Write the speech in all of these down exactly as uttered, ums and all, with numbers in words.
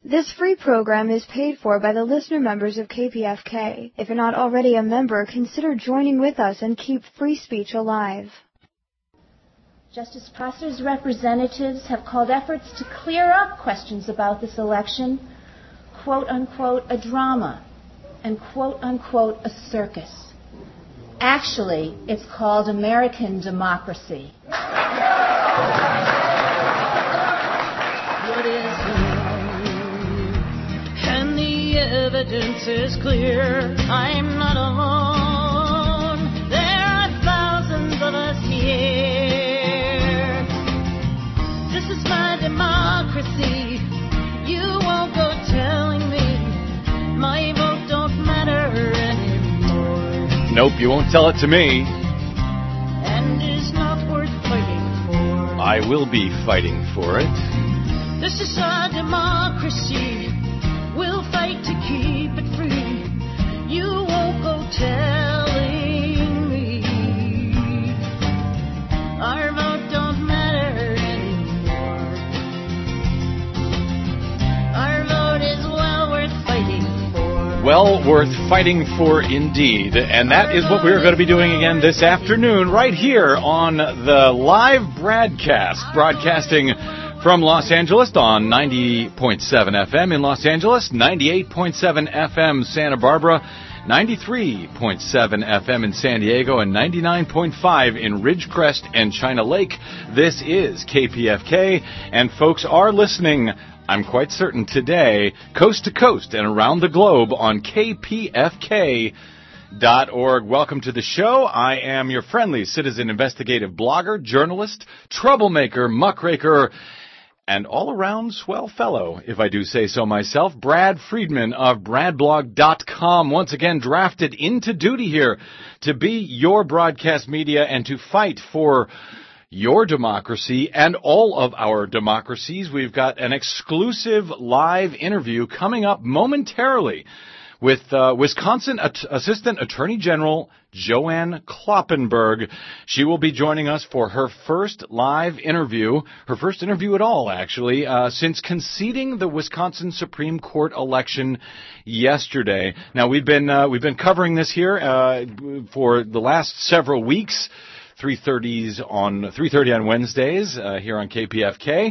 This free program is paid for by the listener members of K P F K. If you're not already a member, consider joining with us and keep free speech alive. Justice Prosser's representatives have called efforts to clear up questions about this election, quote-unquote, a drama, and quote-unquote, a circus. Actually, it's called American democracy. What is and the evidence is clear. I'm not alone. There are thousands of us here. This is my democracy. You won't go telling me my vote don't matter anymore. Nope, you won't tell it to me. And it's not worth fighting for. I will be fighting for it. This is our democracy. We'll fight to keep it free. You won't go telling me our vote don't matter anymore. Our vote is well worth fighting for. Well worth fighting for indeed. And that is what we're going to be doing again this afternoon right here on the live broadcast, broadcasting from Los Angeles on ninety point seven F M in Los Angeles, ninety-eight point seven F M Santa Barbara, ninety-three point seven F M in San Diego, and ninety-nine point five in Ridgecrest and China Lake. This is K P F K, and folks are listening, I'm quite certain, today, coast to coast and around the globe on K P F K dot org. Welcome to the show. I am your friendly citizen investigative blogger, journalist, troublemaker, muckraker, and all-around swell fellow, if I do say so myself, Brad Friedman of brad blog dot com, once again drafted into duty here to be your broadcast media and to fight for your democracy and all of our democracies. We've got an exclusive live interview coming up momentarily with uh, Wisconsin At- Assistant Attorney General Joanne Kloppenburg. She will be joining us for her first live interview, her first interview at all, actually, uh, since conceding the Wisconsin Supreme Court election yesterday. Now, we've been uh, we've been covering this here uh, for the last several weeks, three thirties on three thirty on Wednesdays uh, here on K P F K.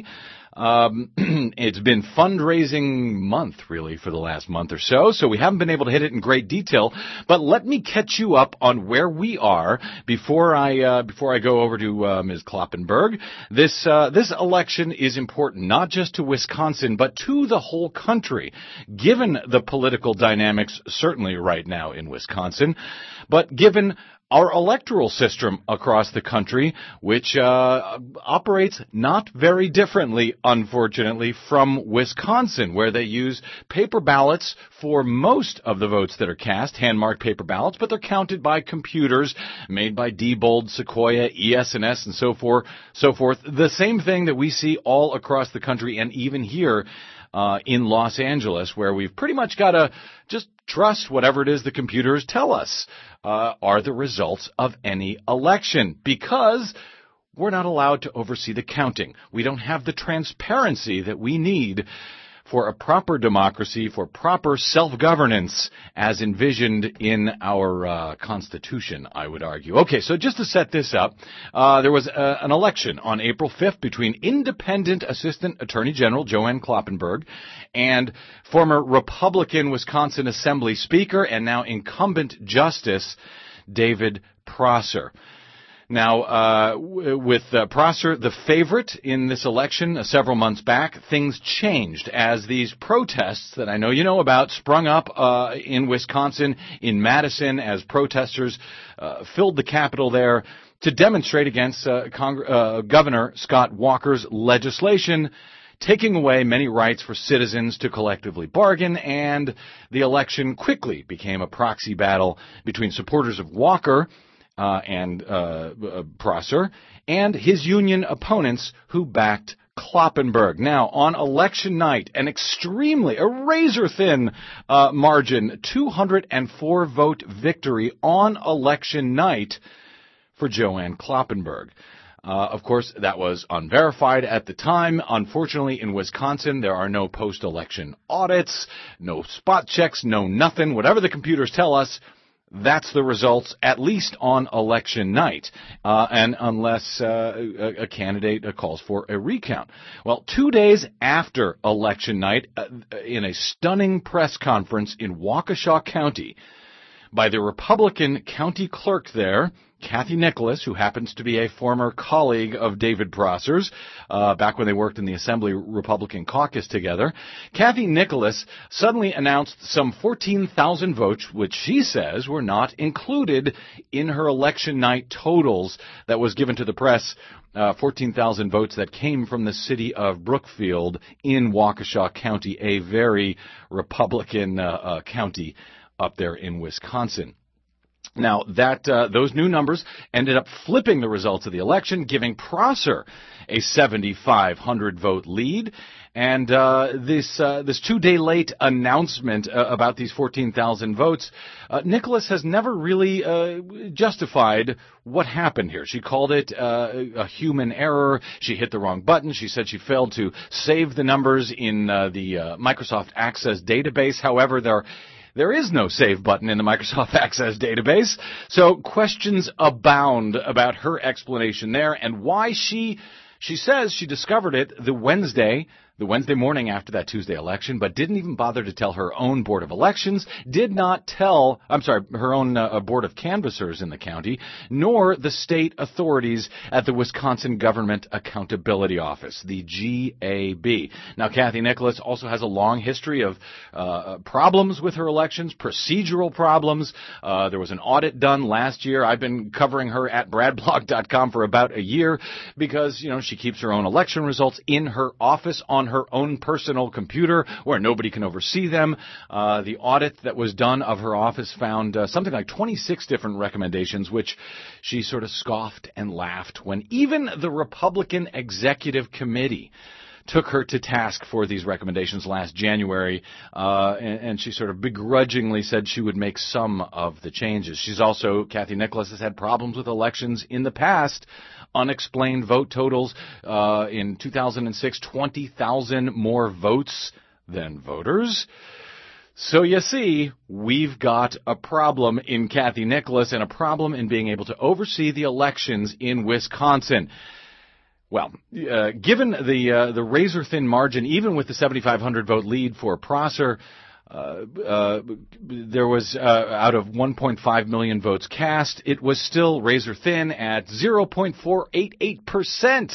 Um, it's been fundraising month, really, for the last month or so, so we haven't been able to hit it in great detail. But let me catch you up on where we are before I uh, before I go over to uh, Miz Kloppenburg. This uh, this election is important not just to Wisconsin, but to the whole country, given the political dynamics certainly right now in Wisconsin, but given our electoral system across the country, which uh, operates not very differently, unfortunately, from Wisconsin, where they use paper ballots for most of the votes that are cast, hand-marked paper ballots, but they're counted by computers made by Diebold, Sequoia, E S and S, and so forth. So forth. The same thing that we see all across the country, and even here uh, in Los Angeles, where we've pretty much got to just trust whatever it is the computers tell us uh, are the results of any election, because we're not allowed to oversee the counting. We don't have the transparency that we need for a proper democracy, for proper self-governance as envisioned in our uh, Constitution, I would argue. Okay, so just to set this up, uh, there was uh, an election on April fifth between independent Assistant Attorney General Joanne Kloppenburg and former Republican Wisconsin Assembly Speaker and now incumbent Justice David Prosser. Now, uh, w- with uh, Prosser the favorite in this election uh, several months back, things changed as these protests that I know you know about sprung up uh, in Wisconsin, in Madison, as protesters uh, filled the Capitol there to demonstrate against uh, Cong- uh, Governor Scott Walker's legislation taking away many rights for citizens to collectively bargain, and the election quickly became a proxy battle between supporters of Walker Uh, and uh, uh, Prosser, and his union opponents who backed Kloppenburg. Now, on election night, an extremely, a razor-thin uh, margin, two hundred four vote victory on election night for Joanne Kloppenburg. Uh, of course, that was unverified at the time. Unfortunately, in Wisconsin, there are no post-election audits, no spot checks, no nothing. Whatever the computers tell us, that's the results, at least on election night, uh, and unless uh, a, a candidate uh, calls for a recount. Well, two days after election night, uh, in a stunning press conference in Waukesha County by the Republican county clerk there, Kathy Nicholas, who happens to be a former colleague of David Prosser's, uh, back when they worked in the Assembly Republican caucus together, Kathy Nicholas suddenly announced some fourteen thousand votes, which she says were not included in her election night totals that was given to the press. Uh, fourteen thousand votes that came from the city of Brookfield in Waukesha County, a very Republican uh, uh, county up there in Wisconsin. Now, that uh, those new numbers ended up flipping the results of the election, giving Prosser a seventy-five hundred vote lead. And uh, this uh, this two-day late announcement uh, about these fourteen thousand votes, uh, Nicholas has never really uh, justified what happened here. She called it uh, a human error. She hit the wrong button. She said she failed to save the numbers in uh, the uh, Microsoft Access database. However, there There is no save button in the Microsoft Access database, so questions abound about her explanation there and why she, she says she discovered it the Wednesday, the Wednesday morning after that Tuesday election, but didn't even bother to tell her own Board of Elections, did not tell, I'm sorry, her own uh, Board of Canvassers in the county, nor the state authorities at the Wisconsin Government Accountability Office, the G A B. Now, Kathy Nicholas also has a long history of uh, problems with her elections, procedural problems. Uh, there was an audit done last year. I've been covering her at brad blog dot com for about a year because, you know, she keeps her own election results in her office on her own personal computer where nobody can oversee them. Uh, the audit that was done of her office found uh, something like twenty-six different recommendations, which she sort of scoffed and laughed when even the Republican Executive Committee took her to task for these recommendations last January, uh, and, and she sort of begrudgingly said she would make some of the changes. She's also, Kathy Nicholas has had problems with elections in the past. Unexplained vote totals uh, in two thousand six, twenty thousand more votes than voters. So you see, we've got a problem in Kathy Nicholas and a problem in being able to oversee the elections in Wisconsin. Well, uh, given the uh, the razor-thin margin, even with the seventy-five hundred vote lead for Prosser, Uh, uh, there was, uh, out of one point five million votes cast, it was still razor thin at zero point four eight eight percent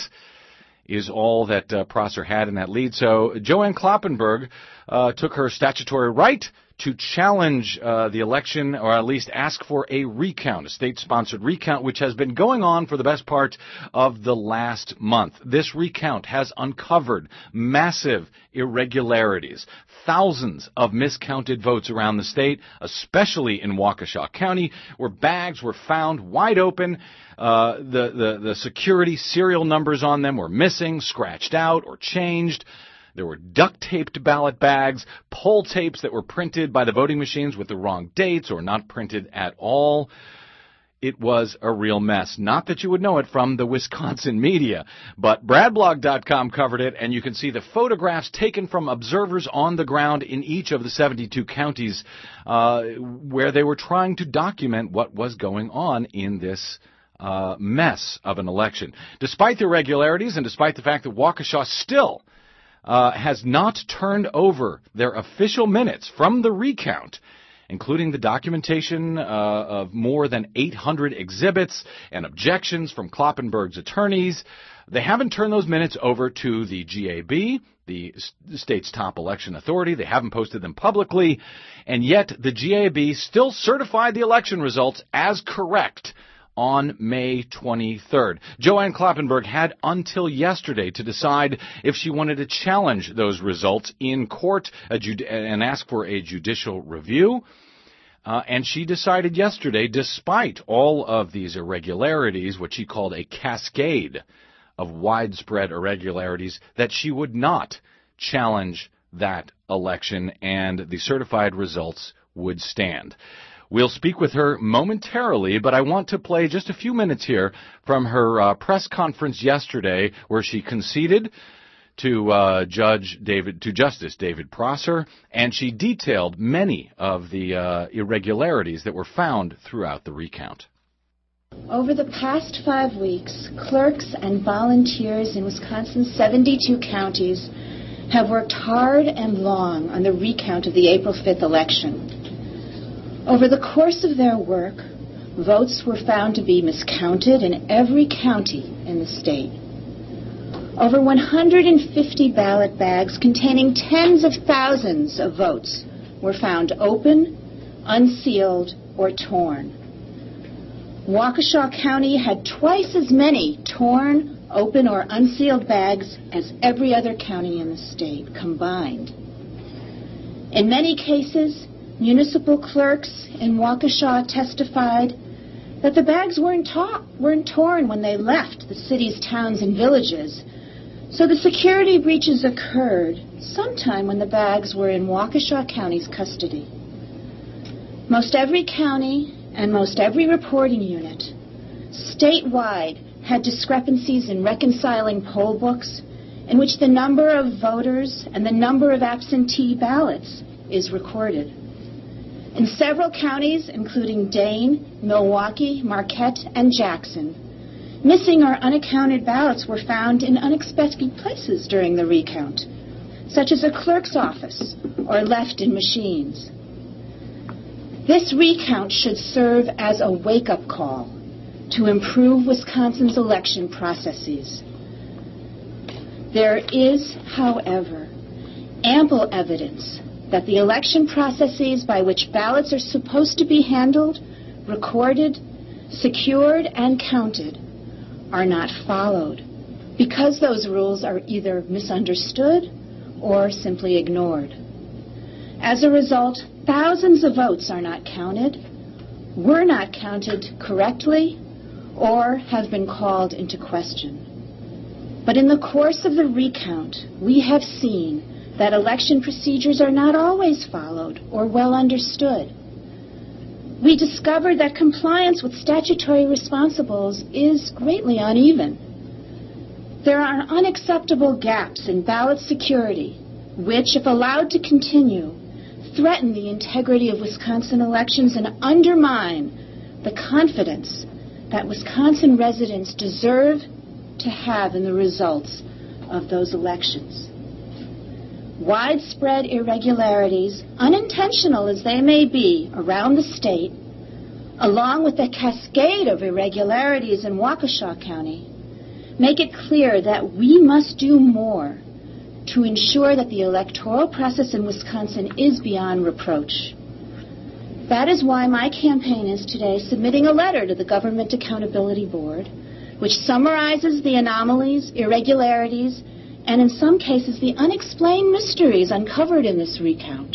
is all that uh, Prosser had in that lead. So Joanne Kloppenburg uh, took her statutory right to challenge uh, the election, or at least ask for a recount, a state-sponsored recount, which has been going on for the best part of the last month. This recount has uncovered massive irregularities, thousands of miscounted votes around the state, especially in Waukesha County, where bags were found wide open. Uh, the, the, the security serial numbers on them were missing, scratched out, or changed. There were duct-taped ballot bags, poll tapes that were printed by the voting machines with the wrong dates or not printed at all. It was a real mess. Not that you would know it from the Wisconsin media, but brad blog dot com covered it, and you can see the photographs taken from observers on the ground in each of the seventy-two counties uh, where they were trying to document what was going on in this uh, mess of an election. Despite the irregularities and despite the fact that Waukesha still Uh, has not turned over their official minutes from the recount, including the documentation uh, of more than eight hundred exhibits and objections from Kloppenburg's attorneys. They haven't turned those minutes over to the G A B, the state's top election authority. They haven't posted them publicly, and yet the G A B still certified the election results as correct on May twenty-third. Joanne Kloppenburg had until yesterday to decide if she wanted to challenge those results in court a judi- and ask for a judicial review. Uh, and she decided yesterday, despite all of these irregularities, what she called a cascade of widespread irregularities, that she would not challenge that election and the certified results would stand. We'll speak with her momentarily, but I want to play just a few minutes here from her uh, press conference yesterday where she conceded to uh, Judge David, to Justice David Prosser, and she detailed many of the uh, irregularities that were found throughout the recount. Over the past five weeks, clerks and volunteers in Wisconsin's seventy-two counties have worked hard and long on the recount of the April fifth election. Over the course of their work, votes were found to be miscounted in every county in the state. Over one hundred fifty ballot bags containing tens of thousands of votes were found open, unsealed, or torn. Waukesha County had twice as many torn, open, or unsealed bags as every other county in the state combined. In many cases, municipal clerks in Waukesha testified that the bags weren't, ta- weren't torn when they left the city's towns and villages, so the security breaches occurred sometime when the bags were in Waukesha County's custody. Most every county and most every reporting unit statewide had discrepancies in reconciling poll books in which the number of voters and the number of absentee ballots is recorded. In several counties, including Dane, Milwaukee, Marquette, and Jackson, missing or unaccounted ballots were found in unexpected places during the recount, such as a clerk's office or left in machines. This recount should serve as a wake-up call to improve Wisconsin's election processes. There is, however, ample evidence that the election processes by which ballots are supposed to be handled, recorded, secured, and counted are not followed because those rules are either misunderstood or simply ignored. As a result, thousands of votes are not counted, were not counted correctly, or have been called into question. But in the course of the recount, we have seen that election procedures are not always followed or well understood. We discovered that compliance with statutory responsibles is greatly uneven. There are unacceptable gaps in ballot security, which, if allowed to continue, threaten the integrity of Wisconsin elections and undermine the confidence that Wisconsin residents deserve to have in the results of those elections. Widespread irregularities, unintentional as they may be, around the state, along with the cascade of irregularities in Waukesha County, make it clear that we must do more to ensure that the electoral process in Wisconsin is beyond reproach. That is why my campaign is today submitting a letter to the Government Accountability Board, which summarizes the anomalies, irregularities, and in some cases the unexplained mysteries uncovered in this recount.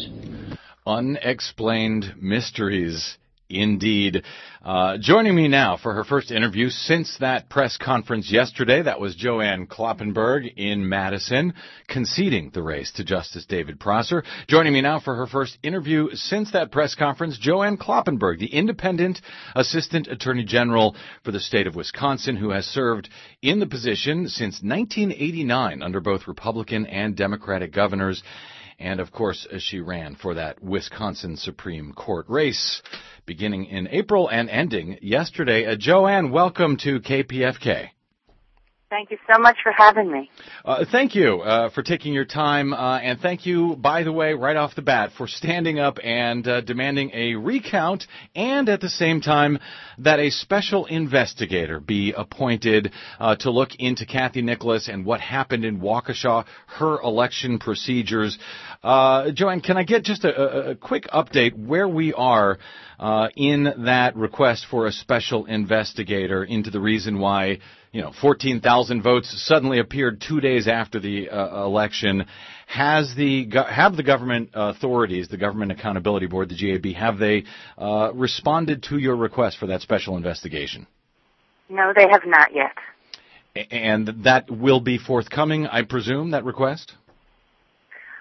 Unexplained mysteries. Indeed. Uh, joining me now for her first interview since that press conference yesterday, that was Joanne Kloppenberg in Madison, conceding the race to Justice David Prosser. Joining me now for her first interview since that press conference, Joanne Kloppenberg, the independent Assistant Attorney General for the state of Wisconsin, who has served in the position since nineteen eighty-nine under both Republican and Democratic governors. And, of course, she ran for that Wisconsin Supreme Court race beginning in April and ending yesterday. Uh, Joanne, welcome to K P F K. Thank you so much for having me. Uh, thank you uh, for taking your time, uh, and thank you, by the way, right off the bat, for standing up and uh, demanding a recount, and at the same time that a special investigator be appointed uh, to look into Kathy Nicholas and what happened in Waukesha, her election procedures. Uh, Joanne, can I get just a, a quick update where we are uh, in that request for a special investigator into the reason why, you know, fourteen thousand votes suddenly appeared two days after the uh, election? Has the have the government authorities, the Government Accountability Board, the G A B, have they uh, responded to your request for that special investigation? No, they have not yet. And that will be forthcoming, I presume, that request?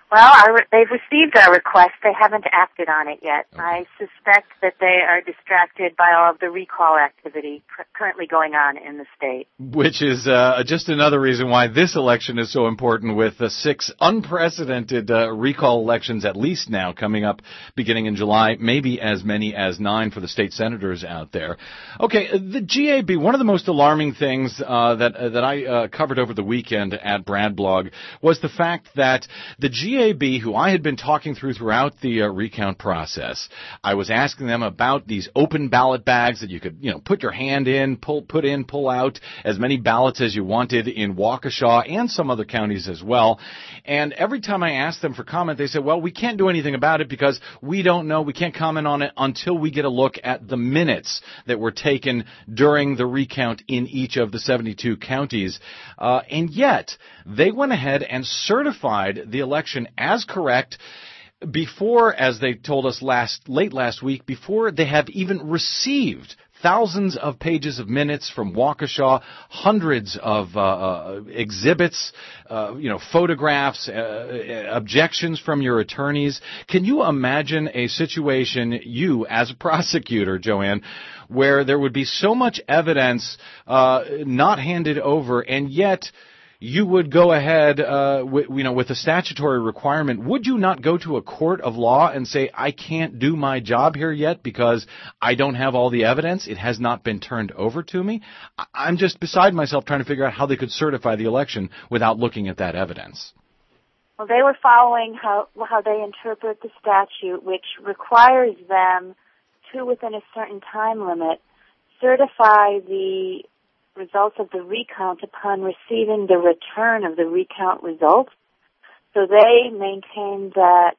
Well, our, they've received our request. They haven't acted on it yet. Okay. I suspect that they are distracted by all of the recall activity pr- currently going on in the state. Which is uh, just another reason why this election is so important, with uh, six unprecedented uh, recall elections at least now coming up beginning in July, maybe as many as nine for the state senators out there. Okay, the G A B, one of the most alarming things uh, that uh, that I uh, covered over the weekend at Brad Blog was the fact that the G A B, who I had been talking through throughout the uh, recount process, I was asking them about these open ballot bags that you could, you know, put your hand in, pull, put in, pull out as many ballots as you wanted in Waukesha and some other counties as well. And every time I asked them for comment, they said, well, we can't do anything about it because we don't know, we can't comment on it until we get a look at the minutes that were taken during the recount in each of the seventy-two counties. Uh, and yet, they went ahead and certified the election as correct before, as they told us last late last week, before they have even received thousands of pages of minutes from Waukesha, hundreds of uh, uh, exhibits, uh, you know, photographs, uh, objections from your attorneys. Can you imagine a situation, you as a prosecutor, Joanne, where there would be so much evidence uh, not handed over, and yet you would go ahead, uh, w- you know, with a statutory requirement? Would you not go to a court of law and say, I can't do my job here yet because I don't have all the evidence? It has not been turned over to me. I- I'm just beside myself trying to figure out how they could certify the election without looking at that evidence. Well, they were following how, how they interpret the statute, which requires them to, within a certain time limit, certify the results of the recount upon receiving the return of the recount results. So they maintain that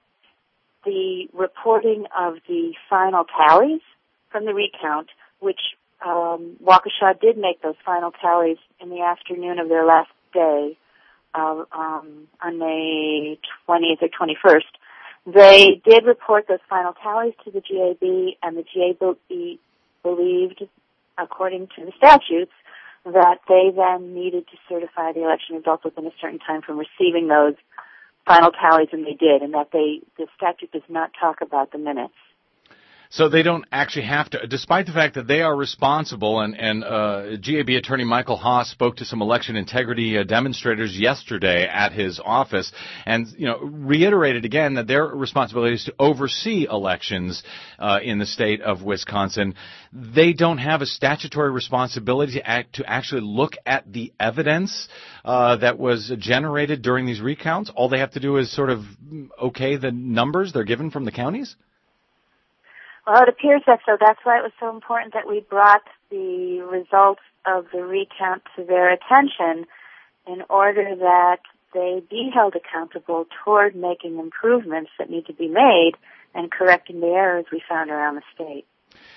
the reporting of the final tallies from the recount, which um, Waukesha did make those final tallies in the afternoon of their last day uh, um, on May twentieth or twenty-first, they did report those final tallies to the G A B, and the G A B believed, according to the statutes, that they then needed to certify the election results within a certain time from receiving those final tallies, and they did, and that they the statute does not talk about the minutes. So they don't actually have to, despite the fact that they are responsible, and, and uh, G A B attorney Michael Haas spoke to some election integrity uh, demonstrators yesterday at his office, and you know reiterated again that their responsibility is to oversee elections uh, in the state of Wisconsin. They don't have a statutory responsibility to, act, to actually look at the evidence uh, that was generated during these recounts. All they have to do is sort of okay the numbers they're given from the counties? Well, it appears that so. That's why it was so important that we brought the results of the recount to their attention in order that they be held accountable toward making improvements that need to be made and correcting the errors we found around the state.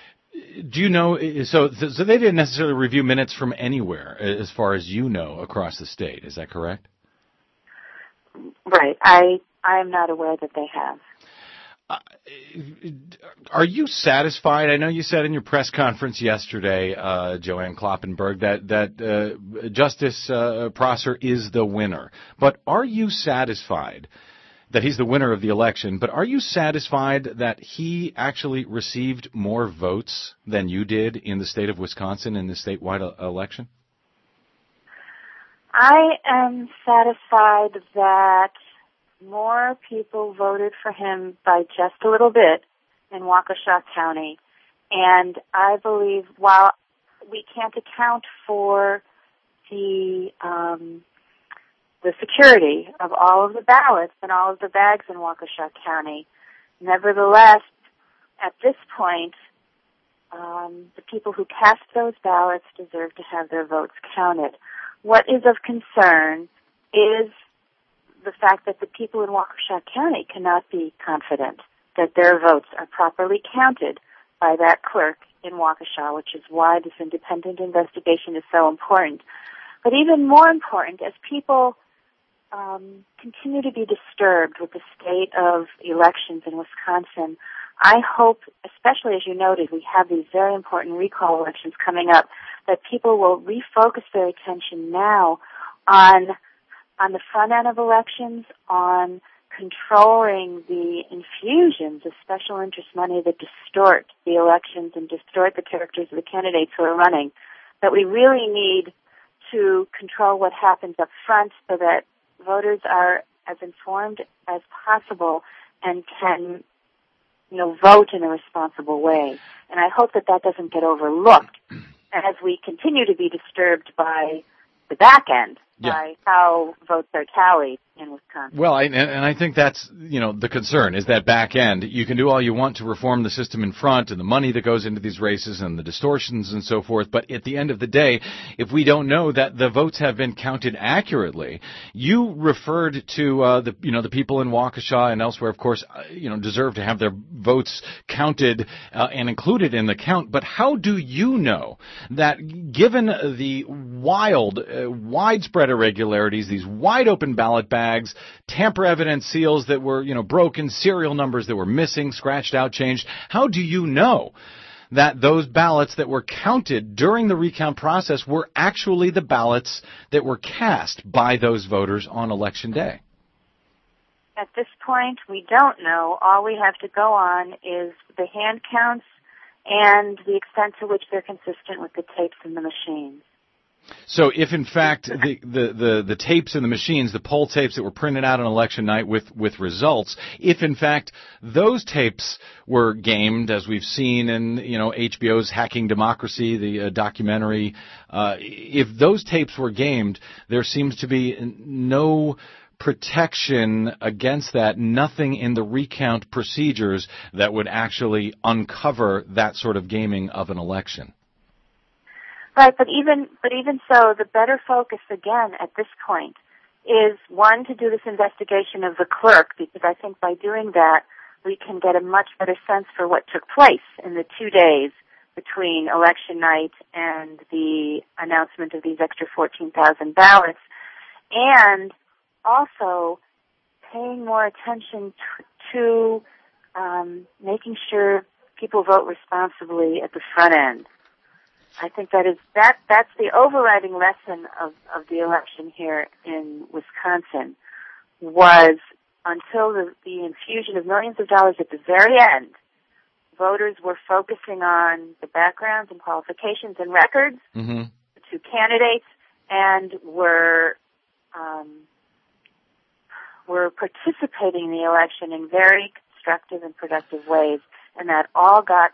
Do you know, so, so they didn't necessarily review minutes from anywhere, as far as you know, across the state. Is that correct? Right. I I am not aware that they have. Uh, are you satisfied? I know you said in your press conference yesterday, uh, Joanne Kloppenberg, that that uh, Justice uh, Prosser is the winner. But are you satisfied that he's the winner of the election? But are you satisfied that he actually received more votes than you did in the state of Wisconsin in the statewide uh, election? I am satisfied that more people voted for him by just a little bit in Waukesha County. And I believe while we can't account for the um, the security of all of the ballots and all of the bags in Waukesha County, nevertheless, at this point, um, the people who cast those ballots deserve to have their votes counted. What is of concern is the fact that the people in Waukesha County cannot be confident that their votes are properly counted by that clerk in Waukesha, which is why this independent investigation is so important. But even more important, as people um, continue to be disturbed with the state of elections in Wisconsin, I hope, especially as you noted, we have these very important recall elections coming up, that people will refocus their attention now on on the front end of elections, on controlling the infusions of special interest money that distort the elections and distort the characters of the candidates who are running, that we really need to control what happens up front so that voters are as informed as possible and can, you know, vote in a responsible way. And I hope that that doesn't get overlooked as we continue to be disturbed by the back end, yeah. by how votes are tallied in Wisconsin. Well, I, and, and I think that's, you know, the concern is that back end. You can do all you want to reform the system in front and the money that goes into these races and the distortions and so forth, but at the end of the day, if we don't know that the votes have been counted accurately, you referred to uh, the, you know, the people in Waukesha and elsewhere, of course, uh, you know, deserve to have their votes counted uh, and included in the count, but how do you know that given the wild, uh, widespread irregularities, these wide open ballot bags, tamper evidence seals that were, you know, broken, serial numbers that were missing, scratched out, changed. How do you know that those ballots that were counted during the recount process were actually the ballots that were cast by those voters on Election Day? At this point, we don't know. All we have to go on is the hand counts and the extent to which they're consistent with the tapes in the machines. So if, in fact, the, the, the, the tapes and the machines, the poll tapes that were printed out on election night with, with results, if, in fact, those tapes were gamed, as we've seen in, you know, H B O's Hacking Democracy, the uh, documentary, uh, if those tapes were gamed, there seems to be no protection against that, nothing in the recount procedures that would actually uncover that sort of gaming of an election. Right, but even but even so, the better focus again at this point is one to do this investigation of the clerk, because I think by doing that we can get a much better sense for what took place in the two days between election night and the announcement of these extra fourteen thousand ballots, and also paying more attention t- to um, making sure people vote responsibly at the front end. I think that is that that's the overriding lesson of, of the election here in Wisconsin, was until the, the infusion of millions of dollars at the very end, voters were focusing on the backgrounds and qualifications and records mm-hmm. to candidates, and were um, were participating in the election in very constructive and productive ways, and that all got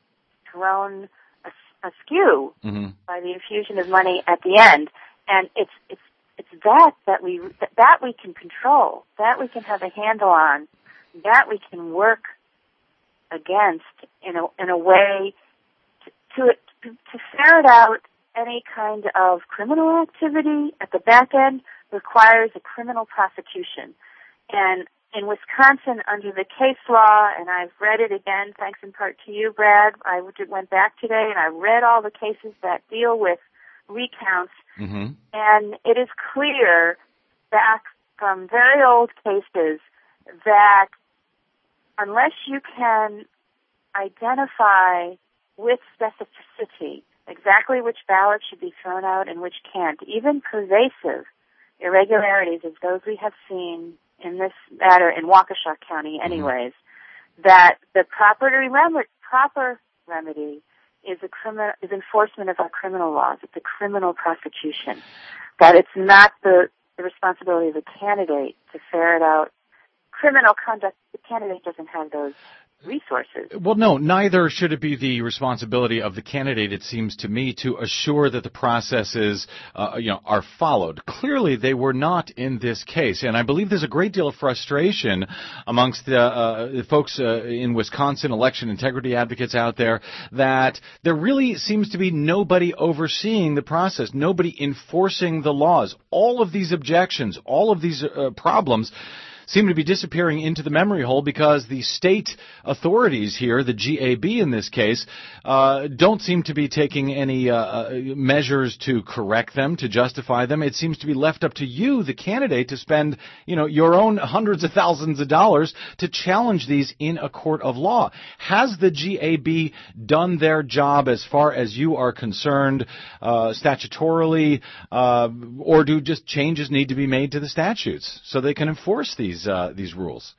thrown askew mm-hmm. by the infusion of money at the end, and it's it's it's that that we that we can control, that we can have a handle on, that we can work against in a in a way to to, to ferret out any kind of criminal activity at the back end requires a criminal prosecution, and in Wisconsin, under the case law, and I've read it again, thanks in part to you, Brad, I went back today and I read all the cases that deal with recounts, mm-hmm. and it is clear back from very old cases that unless you can identify with specificity exactly which ballots should be thrown out and which can't, even pervasive irregularities as those we have seen in this matter in Waukesha County anyways, mm-hmm. that the proper remedy, proper remedy is a criminal, is enforcement of our criminal laws. It's a criminal prosecution. That it's not the, the responsibility of the candidate to ferret out criminal conduct. The candidate doesn't have those resources. Well, no, neither should it be the responsibility of the candidate, it seems to me, to assure that the processes, uh, you know, are followed. Clearly, they were not in this case, and I believe there's a great deal of frustration amongst the, uh, the folks uh, in Wisconsin, election integrity advocates out there, that there really seems to be nobody overseeing the process, nobody enforcing the laws. All of these objections, all of these uh, problems seem to be disappearing into the memory hole because the state authorities here, the G A B in this case, uh, don't seem to be taking any uh, measures to correct them, to justify them. It seems to be left up to you, the candidate, to spend, you know, your own hundreds of thousands of dollars to challenge these in a court of law. Has the G A B done their job as far as you are concerned, uh, statutorily, uh, or do just changes need to be made to the statutes so they can enforce these these uh, these rules?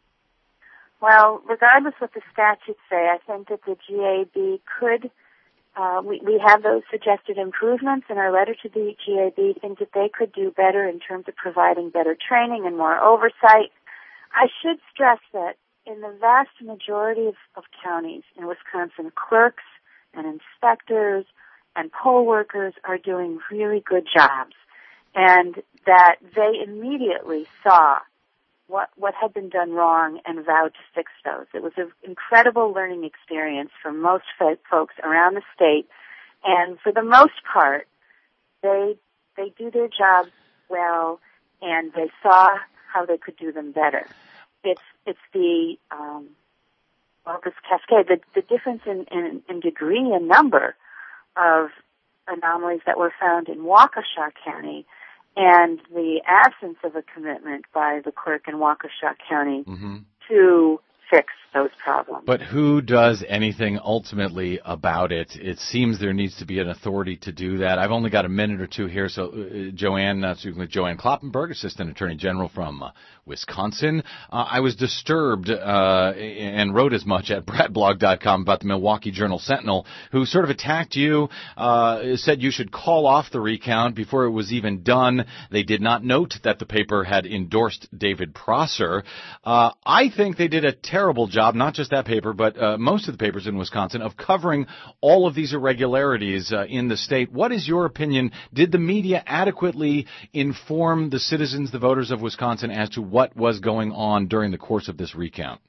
Well, regardless what the statutes say, I think that the G A B could, uh, we, we have those suggested improvements in our letter to the G A B, things that they could do better in terms of providing better training and more oversight. I should stress that in the vast majority of, of counties in Wisconsin, clerks and inspectors and poll workers are doing really good jobs, and that they immediately saw what what had been done wrong and vowed to fix those. It was an incredible learning experience for most fo- folks around the state, and for the most part, they they do their jobs well, and they saw how they could do them better. It's it's the um, well, this cascade, the, the difference in, in, in degree and number of anomalies that were found in Waukesha County, and the absence of a commitment by the clerk in Waukesha County mm-hmm. to fix those problems. But who does anything ultimately about it? It seems there needs to be an authority to do that. I've only got a minute or two here, so uh, Joanne, uh, speaking with Joanne Kloppenberg, Assistant Attorney General from uh, Wisconsin. Uh, I was disturbed uh, and wrote as much at brad blog dot com about the Milwaukee Journal-Sentinel, who sort of attacked you, uh, said you should call off the recount before it was even done. They did not note that the paper had endorsed David Prosser. Uh, I think they did a terrible job, not just that paper, but uh, most of the papers in Wisconsin, of covering all of these irregularities uh, in the state. What is your opinion? Did the media adequately inform the citizens, the voters of Wisconsin, as to what was going on during the course of this recount?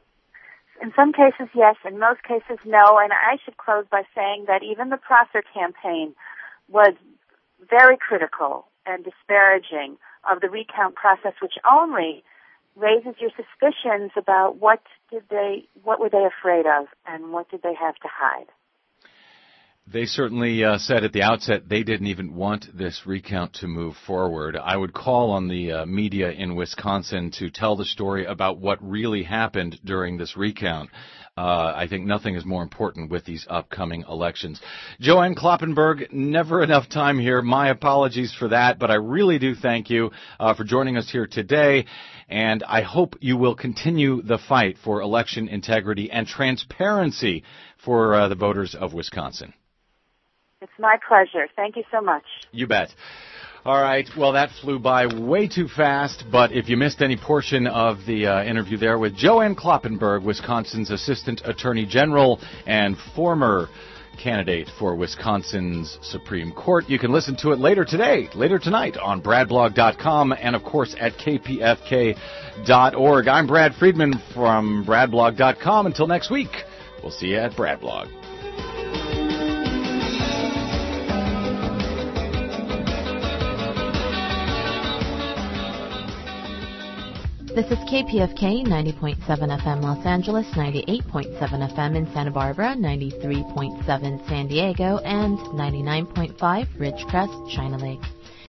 In some cases, yes. In most cases, no. And I should close by saying that even the Prosser campaign was very critical and disparaging of the recount process, which only raises your suspicions about what did they, what were they afraid of, and what did they have to hide. They certainly uh, said at the outset they didn't even want this recount to move forward. I would call on the uh, media in Wisconsin to tell the story about what really happened during this recount. Uh, I think nothing is more important with these upcoming elections. Joanne Kloppenberg, never enough time here. My apologies for that, but I really do thank you uh, for joining us here today, and I hope you will continue the fight for election integrity and transparency for uh, the voters of Wisconsin. It's my pleasure. Thank you so much. You bet. All right. Well, that flew by way too fast, but if you missed any portion of the uh, interview there with Joanne Kloppenberg, Wisconsin's Assistant Attorney General and former candidate for Wisconsin's Supreme Court, you can listen to it later today, later tonight on brad blog dot com and, of course, at k p f k dot org. I'm Brad Friedman from brad blog dot com. Until next week, we'll see you at Bradblog. This is K P F K ninety point seven F M Los Angeles, ninety-eight point seven F M in Santa Barbara, ninety-three point seven San Diego, and ninety-nine point five Ridgecrest, China Lake.